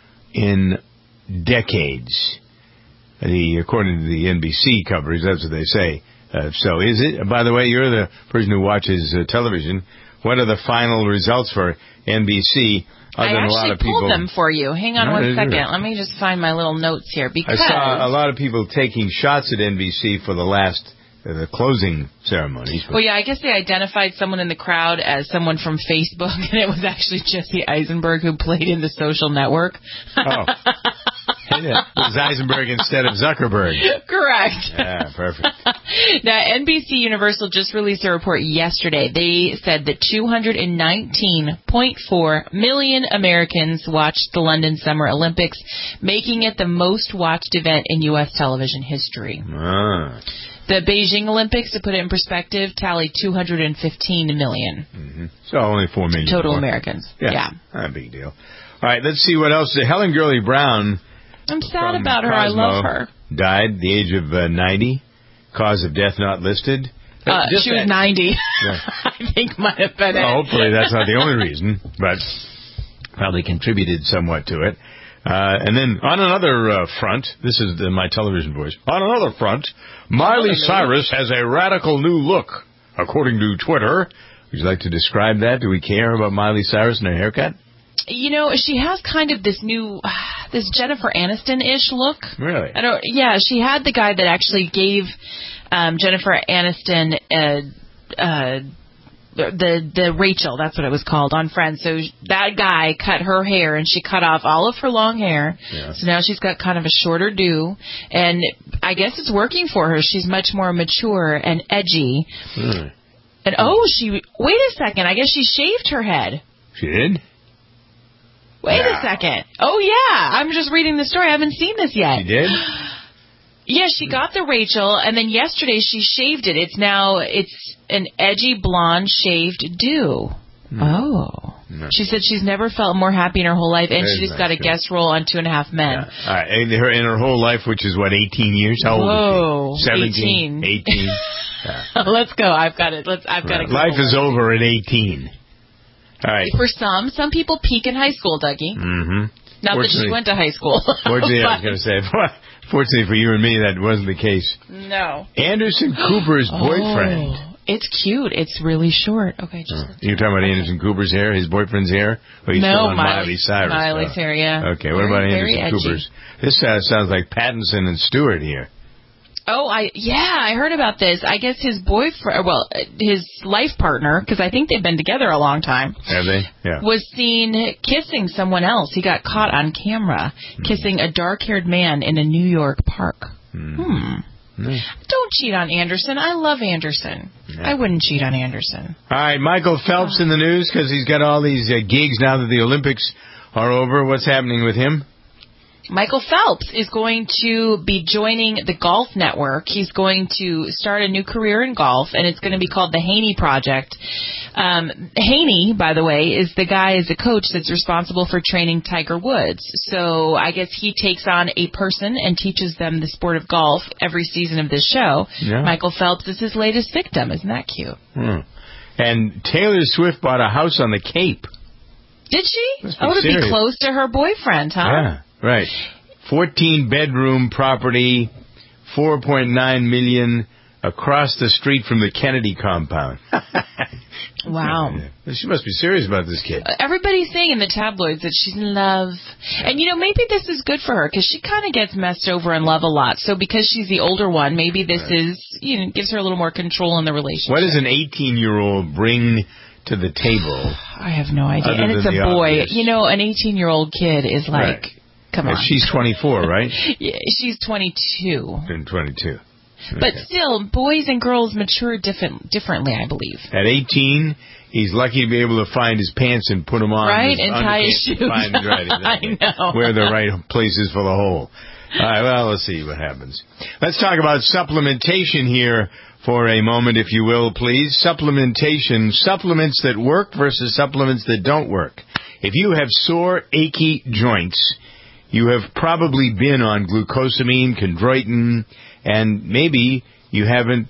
in decades. The, according to the N B C coverage, that's what they say. Uh, so is it? By the way, you're the person who watches uh, television. What are the final results for N B C? I actually a lot of people, pulled them for you. Hang on no, one second. Right. Let me just find my little notes here. Because I saw a lot of people taking shots at N B C for the last uh, the closing ceremonies. Well, yeah, I guess they identified someone in the crowd as someone from Facebook, and it was actually Jesse Eisenberg who played in The Social Network. Oh. Yeah, it was Eisenberg instead of Zuckerberg. Correct. Yeah, perfect. Now, N B C Universal just released a report yesterday. They said that two hundred nineteen point four million Americans watched the London Summer Olympics, making it the most watched event in U S television history. Ah. The Beijing Olympics, to put it in perspective, tallied two hundred fifteen million. Mm-hmm. So only four million. Total more. Americans. Yeah. yeah. Not a big deal. All right, let's see what else. Helen Gurley Brown. I'm sad about her. Cosmo, I love her. Died at the age of uh, ninety. Cause of death not listed. Uh, she was that, ninety. Yeah. I think might have been well, it. Hopefully that's not the only reason, but probably contributed somewhat to it. Uh, and then on another uh, front, this is the, my television voice. On another front, Miley Cyrus has a radical new look, according to Twitter. Would you like to describe that? Do we care about Miley Cyrus and her haircut? You know, she has kind of this new, uh, this Jennifer Aniston-ish look. Really? I don't. Yeah, she had the guy that actually gave um, Jennifer Aniston uh, uh, the the Rachel. That's what it was called on Friends. So that guy cut her hair, and she cut off all of her long hair. Yeah. So now she's got kind of a shorter do, and I guess it's working for her. She's much more mature and edgy. Mm. And oh, she wait a second. I guess she shaved her head. She did? Wait yeah. a second. Oh, yeah. I'm just reading the story. I haven't seen this yet. She did? Yeah, she got the Rachel, and then yesterday she shaved it. It's now, it's an edgy blonde shaved do. Mm. Oh. Mm. No. She said she's never felt more happy in her whole life, and That she is just got a nice, guest role on Two and a Half Men. Yeah. All right. And her, in her whole life, which is, what, eighteen years? How old Whoa, is she? seventeen? eighteen. eighteen. Yeah. Let's go. I've got it. Let's. I've got Right. to. Life is over at eighteen. All right. For some, some people peak in high school, Dougie. Mm-hmm. Not that she went to high school. Fortunately, I was going to say, fortunately for you and me, that wasn't the case. No. Anderson Cooper's boyfriend. Oh, it's cute. It's really short. Okay, just. Oh. You're talking about okay. Anderson Cooper's hair, his boyfriend's hair? Or you no, still on Miley, Miley Cyrus? Miley's hair, yeah. Okay, what very, about Anderson very Cooper's? This uh, sounds like Pattinson and Stewart here. Oh, I yeah, I heard about this. I guess his boyfriend, well, his life partner, because I think they've been together a long time. Have they? Yeah. Was seen kissing someone else. He got caught on camera mm. kissing a dark-haired man in a New York park. Mm. Hmm. Mm. Don't cheat on Anderson. I love Anderson. Yeah. I wouldn't cheat on Anderson. All right, Michael Phelps in the news because he's got all these uh, gigs now that the Olympics are over. What's happening with him? Michael Phelps is going to be joining the Golf Network. He's going to start a new career in golf, and it's going to be called the Haney Project. Um, Haney, by the way, is the guy, is the coach that's responsible for training Tiger Woods. So I guess he takes on a person and teaches them the sport of golf every season of this show. Yeah. Michael Phelps is his latest victim. Isn't that cute? Hmm. And Taylor Swift bought a house on the Cape. Did she? Oh, to be close to her boyfriend, huh? Yeah. Right. fourteen-bedroom property, four point nine million dollars across the street from the Kennedy compound. Wow. She must be serious about this kid. Everybody's saying in the tabloids that she's in love. And, you know, maybe this is good for her because she kind of gets messed over in love a lot. So because she's the older one, maybe this right. is, you know, gives her a little more control in the relationship. What does an eighteen-year-old bring to the table? I have no idea. And it's a boy. Obvious. You know, an eighteen-year-old kid is like... Right. Come on. She's twenty-four, right? Yeah, she's twenty-two. And twenty-two. Okay. But still, boys and girls mature different, differently, I believe. At eighteen, he's lucky to be able to find his pants and put them on. Right, and tie his shoes. Find, right, exactly. I know. Where the right places for the hole. All right, well, let's see what happens. Let's talk about supplementation here for a moment, if you will, please. Supplementation, supplements that work versus supplements that don't work. If you have sore, achy joints, you have probably been on glucosamine, chondroitin, and maybe you haven't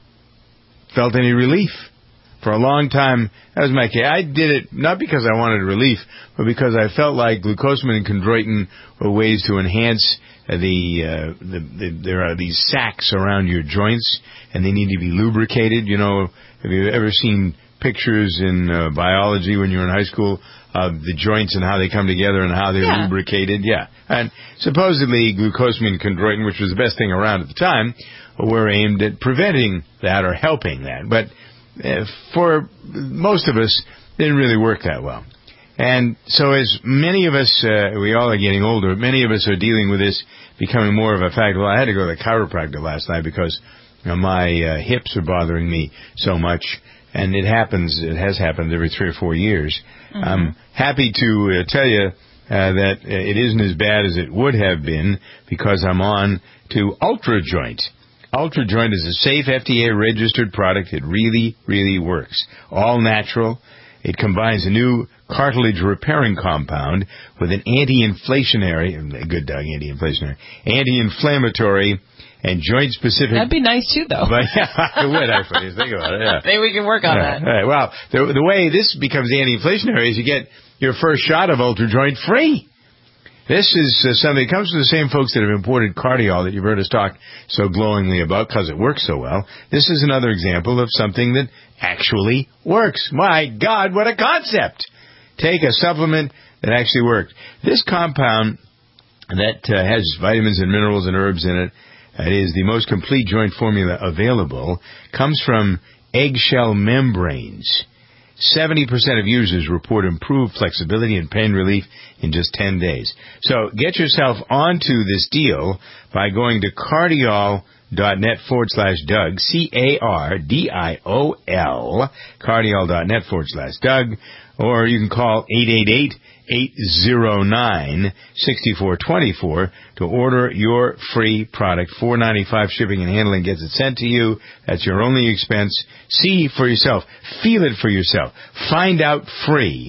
felt any relief. For a long time, that was my case. I did it not because I wanted relief, but because I felt like glucosamine and chondroitin were ways to enhance the, uh, the, the, there are these sacs around your joints, and they need to be lubricated. You know, have you ever seen pictures in uh, biology when you were in high school of the joints and how they come together and how they're yeah. lubricated? Yeah. And supposedly glucosamine and chondroitin, which was the best thing around at the time, were aimed at preventing that or helping that. But uh, for most of us, it didn't really work that well. And so as many of us, uh, we all are getting older, many of us are dealing with this becoming more of a fact. Well, I had to go to the chiropractor last night because you know, my uh, hips are bothering me so much. And it happens, it has happened every three or four years. Mm-hmm. I'm happy to uh, tell you uh, that uh, it isn't as bad as it would have been because I'm on to UltraJoint. UltraJoint is a safe F D A-registered product. It really, really works. All natural. It combines a new cartilage repairing compound with an anti-inflationary, good Doug, anti-inflationary, anti-inflammatory, and joint-specific... That'd be nice, too, though. But, yeah, it would, actually. Think about it, yeah. Maybe we can work on yeah, that. Right. Well, the, the way this becomes anti-inflationary is you get your first shot of UltraJoint free. This is uh, something that comes from the same folks that have imported Cardiol that you've heard us talk so glowingly about because it works so well. This is another example of something that actually works. My God, what a concept! Take a supplement that actually works. This compound that uh, has vitamins and minerals and herbs in it, it is the most complete joint formula available, comes from eggshell membranes. seventy percent of users report improved flexibility and pain relief in just ten days. So get yourself onto this deal by going to cardiol.net forward slash Doug, C A R D I O L, cardiol.net forward slash Doug, or you can call eight eight eight, eight zero nine, six four two four to order your free product. four ninety-five shipping and handling gets it sent to you. That's your only expense. See for yourself. Feel it for yourself. Find out free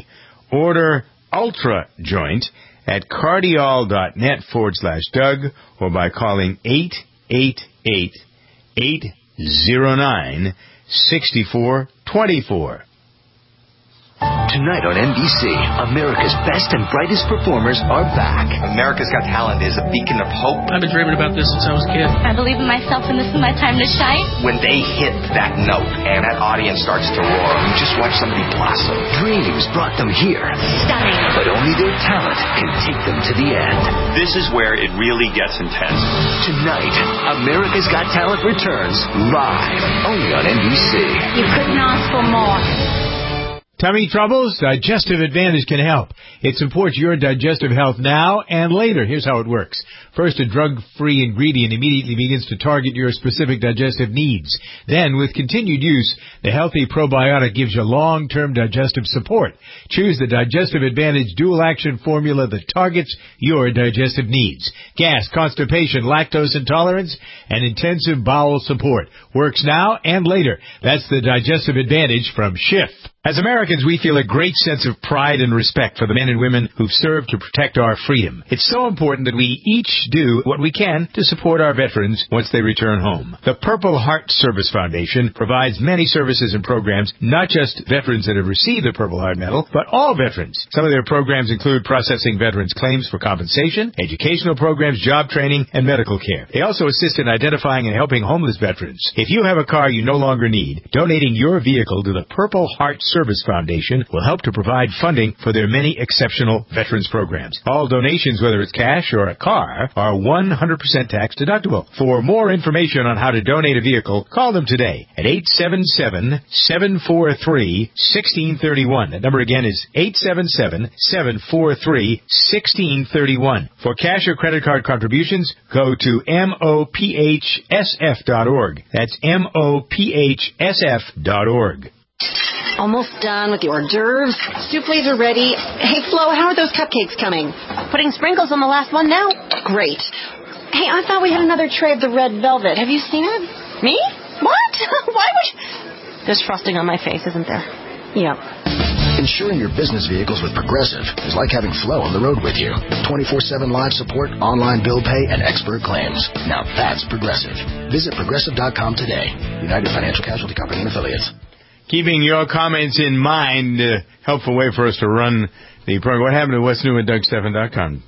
order Ultra Joint at cardiol.net forward slash Doug or by calling eight eight eight, eight zero nine, six four two four. Tonight on N B C, America's best and brightest performers are back. America's Got Talent is a beacon of hope. I've been dreaming about this since I was a kid. I believe in myself and this is my time to shine. When they hit that note and that audience starts to roar, you just watch somebody blossom. Dreams brought them here. Stunning. But only their talent can take them to the end. This is where it really gets intense. Tonight, America's Got Talent returns live, only on N B C. You couldn't ask for more. Tummy troubles? Digestive Advantage can help. It supports your digestive health now and later. Here's how it works. First, a drug-free ingredient immediately begins to target your specific digestive needs. Then, with continued use, the healthy probiotic gives you long-term digestive support. Choose the Digestive Advantage dual-action formula that targets your digestive needs. Gas, constipation, lactose intolerance, and intensive bowel support. Works now and later. That's the Digestive Advantage from Schiff. As Americans, we feel a great sense of pride and respect for the men and women who've served to protect our freedom. It's so important that we each do what we can to support our veterans once they return home. The Purple Heart Service Foundation provides many services and programs, not just veterans that have received the Purple Heart Medal, but all veterans. Some of their programs include processing veterans' claims for compensation, educational programs, job training, and medical care. They also assist in identifying and helping homeless veterans. If you have a car you no longer need, donating your vehicle to the Purple Heart Service Foundation will help to provide funding for their many exceptional veterans programs. All donations, whether it's cash or a car, are one hundred percent tax deductible. For more information on how to donate a vehicle, call them today at eight seven seven, seven four three, one six three one. That number again is eight seven seven, seven four three, one six three one. For cash or credit card contributions, go to M O P H S F dot org. That's M O P H S F dot org. Almost done with the hors d'oeuvres. Souffles are ready. Hey, Flo, how are those cupcakes coming? Putting sprinkles on the last one now. Great. Hey, I thought we had another tray of the red velvet. Have you seen it? Me? What? Why would you... There's frosting on my face, isn't there? Yep. Insuring your business vehicles with Progressive is like having Flo on the road with you. twenty-four seven live support, online bill pay, and expert claims. Now that's Progressive. Visit Progressive dot com today. United Financial Casualty Company and Affiliates. Keeping your comments in mind, uh, helpful way for us to run the program. What happened to What's New at Doug Stephan dot com?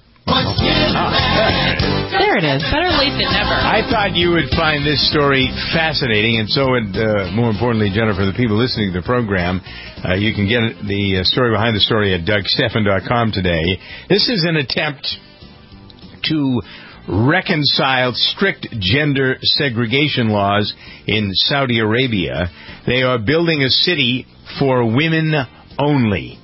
There it is. Better late than never. I thought you would find this story fascinating, and so would, uh, more importantly, Jennifer, the people listening to the program. Uh, you can get the uh, story behind the story at Doug Stephan dot com today. This is an attempt to reconcile strict gender segregation laws in Saudi Arabia. They are building a city for women only.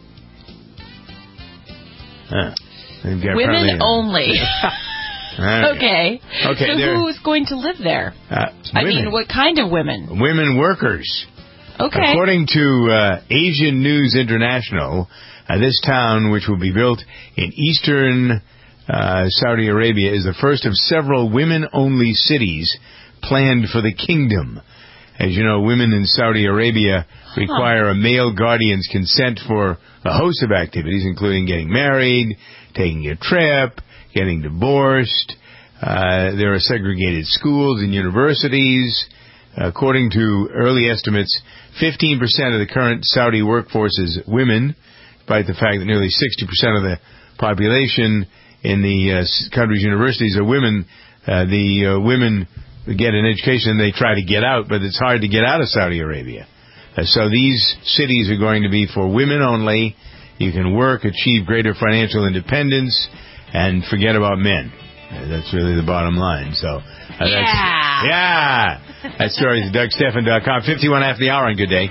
Huh. Women a... only. Right. Okay. Okay. So who's going to live there? Uh, I mean, what kind of women? Women workers. Okay. According to uh, Asian News International, uh, this town, which will be built in eastern uh, Saudi Arabia, is the first of several women-only cities planned for the kingdom. As you know, women in Saudi Arabia require huh. a male guardian's consent for a host of activities, including getting married, taking a trip, getting divorced. Uh, there are segregated schools and universities. According to early estimates, fifteen percent of the current Saudi workforce is women, despite the fact that nearly sixty percent of the population in the uh, country's universities are women. Uh, the uh, women get an education and they try to get out, but it's hard to get out of Saudi Arabia. Uh, so these cities are going to be for women only. You can work, achieve greater financial independence, and forget about men. Uh, that's really the bottom line. So, uh, that's, yeah. Yeah. That story is at Doug Stephan dot com. fifty-one after the hour on Good Day.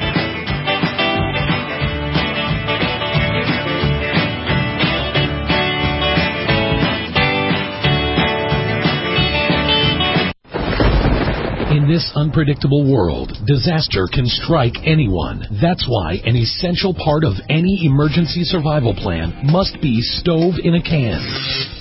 In this unpredictable world, disaster can strike anyone. That's why an essential part of any emergency survival plan must be stove in a can.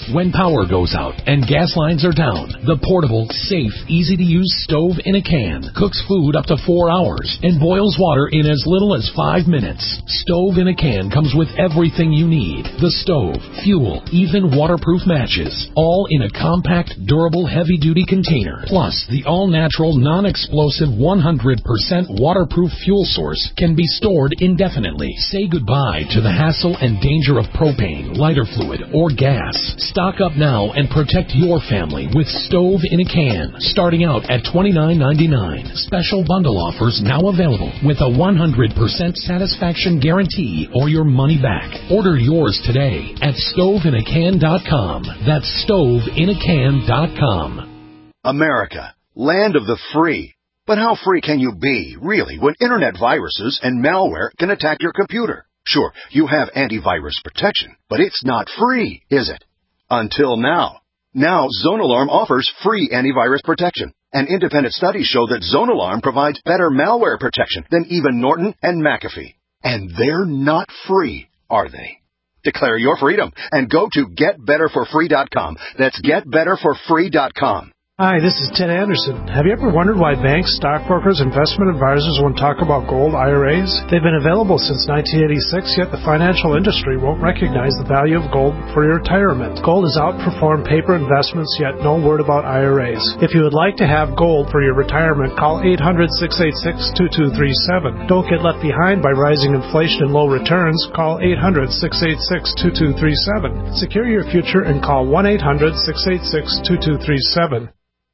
When power goes out and gas lines are down, the portable, safe, easy-to-use stove in a can cooks food up to four hours and boils water in as little as five minutes. Stove in a can comes with everything you need. The stove, fuel, even waterproof matches, all in a compact, durable, heavy-duty container. Plus, the all-natural, non-explosive, one hundred percent waterproof fuel source can be stored indefinitely. Say goodbye to the hassle and danger of propane, lighter fluid, or gas. Stock up now and protect your family with Stove in a Can, starting out at twenty-nine ninety-nine. Special bundle offers now available with a one hundred percent satisfaction guarantee or your money back. Order yours today at stove in a can dot com. That's stove in a can dot com. America, land of the free. But how free can you be, really, when internet viruses and malware can attack your computer? Sure, you have antivirus protection, but it's not free, is it? Until now. Now, ZoneAlarm offers free antivirus protection. And independent studies show that ZoneAlarm provides better malware protection than even Norton and McAfee. And they're not free, are they? Declare your freedom and go to get better for free dot com. That's get better for free dot com. Hi, this is Ted Anderson. Have you ever wondered why banks, stockbrokers, investment advisors won't talk about gold I R As? They've been available since nineteen eighty-six, yet the financial industry won't recognize the value of gold for your retirement. Gold has outperformed paper investments, yet no word about I R As. If you would like to have gold for your retirement, call eight hundred, six eight six, two two three seven. Don't get left behind by rising inflation and low returns. Call eight hundred, six eight six, two two three seven. Secure your future and call one eight hundred, six eight six, two two three seven.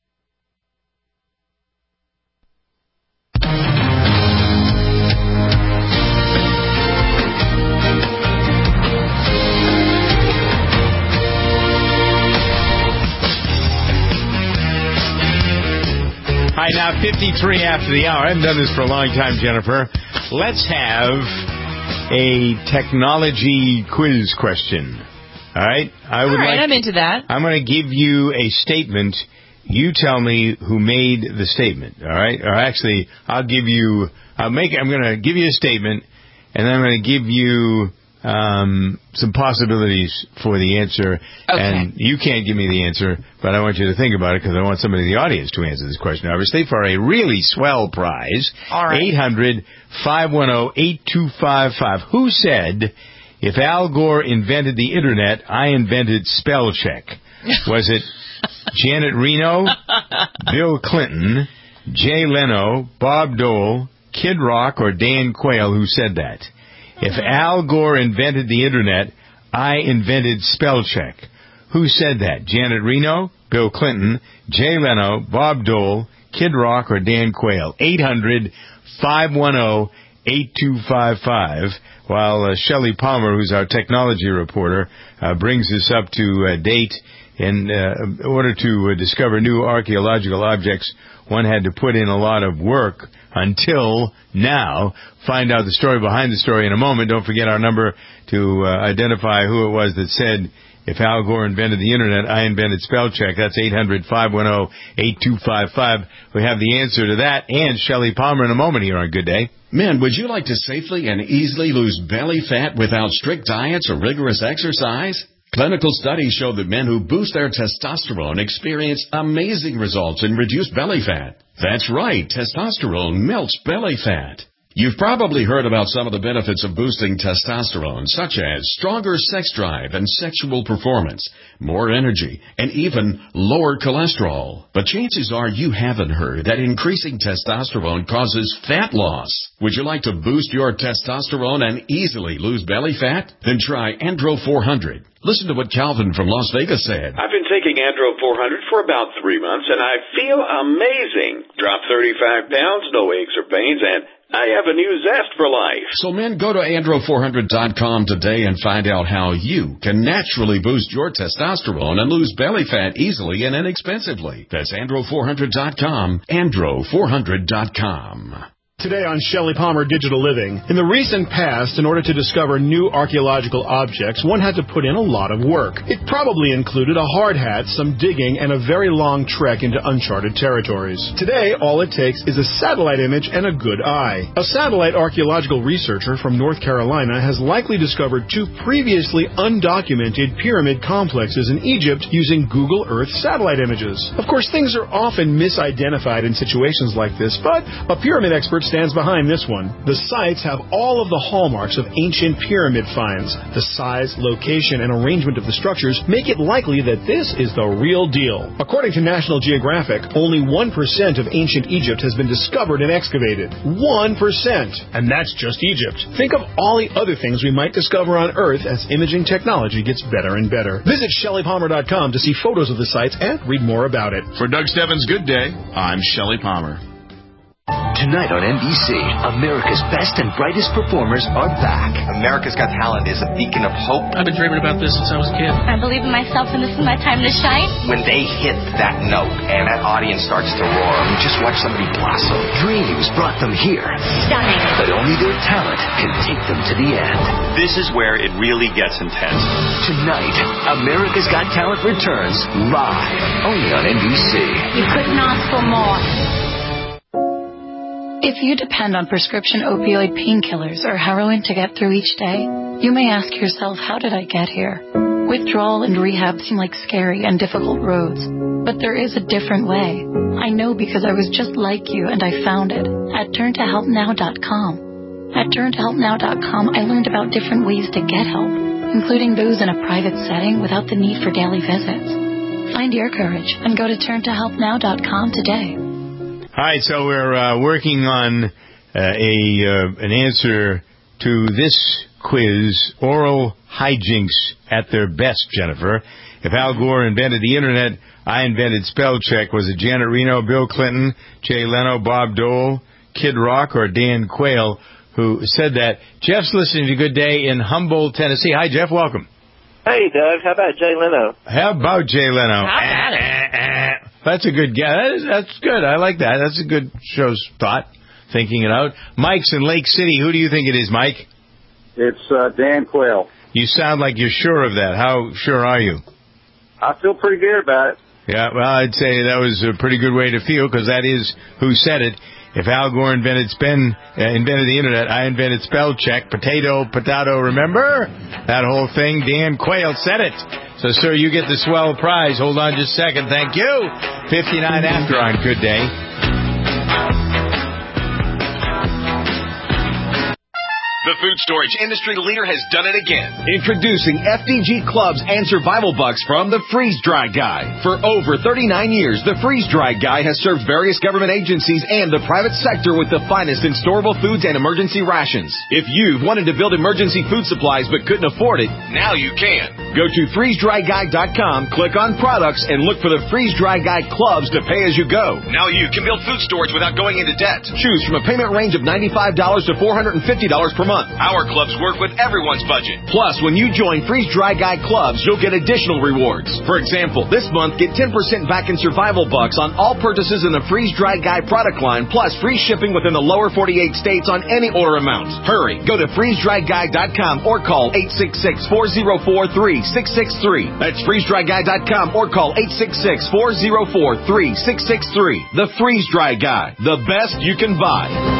All right, now fifty-three after the hour. I haven't done this for a long time, Jennifer. Let's have a technology quiz question. All right? I would All right, like, I'm into that. I'm going to give you a statement. You tell me who made the statement. All right? Or actually, I'll give you. I'll make. I'm going to give you a statement, and then I'm going to give you um, some possibilities for the answer. Okay. And you can't give me the answer, but I want you to think about it because I want somebody in the audience to answer this question, obviously, for a really swell prize. All right. eight hundred, five one zero, eight two five five. Who said, if Al Gore invented the Internet, I invented spell check? Was it Janet Reno, Bill Clinton, Jay Leno, Bob Dole, Kid Rock, or Dan Quayle who said that? If Al Gore invented the Internet, I invented spell check. Who said that? Janet Reno, Bill Clinton, Jay Leno, Bob Dole, Kid Rock, or Dan Quayle? eight hundred, five one zero, eight two five five. While uh, Shelley Palmer, who's our technology reporter, uh, brings us up to uh, date in uh, order to uh, discover new archaeological objects, one had to put in a lot of work until now. Find out the story behind the story in a moment. Don't forget our number to uh, identify who it was that said, if Al Gore invented the Internet, I invented spell check. That's eight hundred, five one zero, eight two five five. We have the answer to that and Shelley Palmer in a moment here on Good Day. Men, would you like to safely and easily lose belly fat without strict diets or rigorous exercise? Clinical studies show that men who boost their testosterone experience amazing results in reduced belly fat. That's right, testosterone melts belly fat. You've probably heard about some of the benefits of boosting testosterone, such as stronger sex drive and sexual performance, more energy, and even lower cholesterol. But chances are you haven't heard that increasing testosterone causes fat loss. Would you like to boost your testosterone and easily lose belly fat? Then try Andro four hundred. Listen to what Calvin from Las Vegas said. I've been taking Andro four hundred for about three months, and I feel amazing. Dropped thirty-five pounds, no aches or pains, and I have a new zest for life. So men, go to andro four hundred dot com today and find out how you can naturally boost your testosterone and lose belly fat easily and inexpensively. That's andro four hundred dot com, andro four hundred dot com. Today on Shelley Palmer Digital Living. In the recent past, in order to discover new archaeological objects, one had to put in a lot of work. It probably included a hard hat, some digging, and a very long trek into uncharted territories. Today, all it takes is a satellite image and a good eye. A satellite archaeological researcher from North Carolina has likely discovered two previously undocumented pyramid complexes in Egypt using Google Earth satellite images. Of course, things are often misidentified in situations like this, but a pyramid expert stands behind this one. The sites have all of the hallmarks of ancient pyramid finds. The size, location, and arrangement of the structures make it likely that this is the real deal. According to National Geographic, only one percent of ancient Egypt has been discovered and excavated. one percent! And that's just Egypt. Think of all the other things we might discover on Earth as imaging technology gets better and better. Visit Shelley Palmer dot com to see photos of the sites and read more about it. For Doug Stebbins' Good Day, I'm Shelley Palmer. Tonight on N B C, America's best and brightest performers are back. America's Got Talent is a beacon of hope. I've been dreaming about this since I was a kid. I believe in myself and this is my time to shine. When they hit that note and that audience starts to roar, you just watch somebody blossom. Dreams brought them here. Stunning. But only their talent can take them to the end. This is where it really gets intense. Tonight, America's Got Talent returns live, only on N B C. You couldn't ask for more. If you depend on prescription opioid painkillers or heroin to get through each day, you may ask yourself, how did I get here? Withdrawal and rehab seem like scary and difficult roads, but there is a different way. I know because I was just like you and I found it at turn to help now dot com. At turn to help now dot com, I learned about different ways to get help, including those in a private setting without the need for daily visits. Find your courage and go to turn to help now dot com today. All right, so we're uh, working on uh, a uh, an answer to this quiz, oral hijinks at their best, Jennifer. If Al Gore invented the Internet, I invented spell check. Was it Janet Reno, Bill Clinton, Jay Leno, Bob Dole, Kid Rock, or Dan Quayle who said that? Jeff's listening to Good Day in Humboldt, Tennessee. Hi, Jeff. Welcome. Hey, Doug. How about Jay Leno? How about Jay Leno? How about it? That's a good guess. That is, that's good. I like that. That's a good show's thought, thinking it out. Mike's in Lake City. Who do you think it is, Mike? It's uh, Dan Quayle. You sound like you're sure of that. How sure are you? I feel pretty good about it. Yeah, well, I'd say that was a pretty good way to feel, because that is who said it. If Al Gore invented spin, uh, invented the Internet, I invented spell check. Potato, potato, remember? That whole thing, Dan Quayle said it. So, sir, you get the swell prize. Hold on just a second. Thank you. fifty-nine after on Good Day. The food storage industry leader has done it again. Introducing F D G Clubs and Survival Bucks from the Freeze Dry Guy. For over thirty-nine years, the Freeze Dry Guy has served various government agencies and the private sector with the finest in storable foods and emergency rations. If you've wanted to build emergency food supplies but couldn't afford it, now you can. Go to freeze dry guy dot com, click on products, and look for the Freeze Dry Guy Clubs to pay as you go. Now you can build food storage without going into debt. Choose from a payment range of ninety-five dollars to four hundred fifty dollars per month. Our clubs work with everyone's budget. Plus, when you join Freeze Dry Guy Clubs, you'll get additional rewards. For example, this month, get ten percent back in survival bucks on all purchases in the Freeze Dry Guy product line, plus free shipping within the lower forty-eight states on any order amount. Hurry, go to freeze dry guy dot com or call eight six six, four zero four, three six six three. That's freeze dry guy dot com or call eight six six, four zero four, three six six three. The Freeze Dry Guy, the best you can buy.